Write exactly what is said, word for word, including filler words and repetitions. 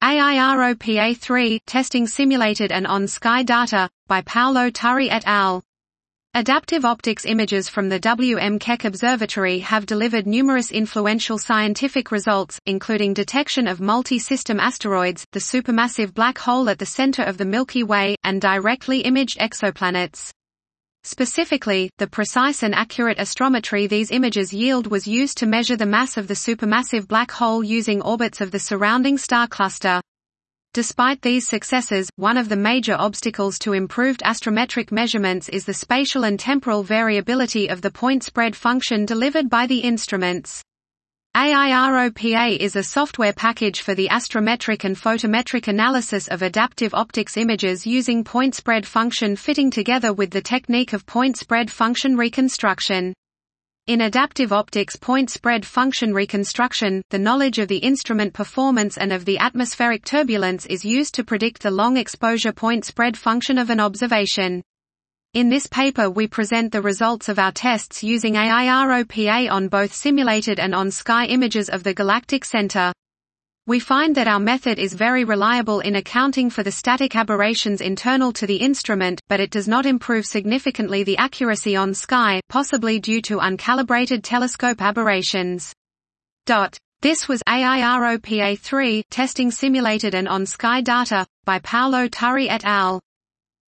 A I R O P A three, testing simulated and on-sky data, by Paolo Turri et al. Adaptive optics images from the W M Keck Observatory have delivered numerous influential scientific results, including detection of multi-system asteroids, the supermassive black hole at the center of the Milky Way, and directly imaged exoplanets. Specifically, the precise and accurate astrometry these images yield was used to measure the mass of the supermassive black hole using orbits of the surrounding star cluster. Despite these successes, one of the major obstacles to improved astrometric measurements is the spatial and temporal variability of the point spread function delivered by the instruments. A I R O P A is a software package for the astrometric and photometric analysis of adaptive optics images using point spread function fitting together with the technique of point spread function reconstruction. In adaptive optics point spread function reconstruction, the knowledge of the instrument performance and of the atmospheric turbulence is used to predict the long exposure point spread function of an observation. In this paper we present the results of our tests using A I R O P A on both simulated and on-sky images of the galactic center. We find that our method is very reliable in accounting for the static aberrations internal to the instrument, but it does not improve significantly the accuracy on sky, possibly due to uncalibrated telescope aberrations. This was A I R O P A three, testing simulated and on-sky data, by Paolo Turri et al.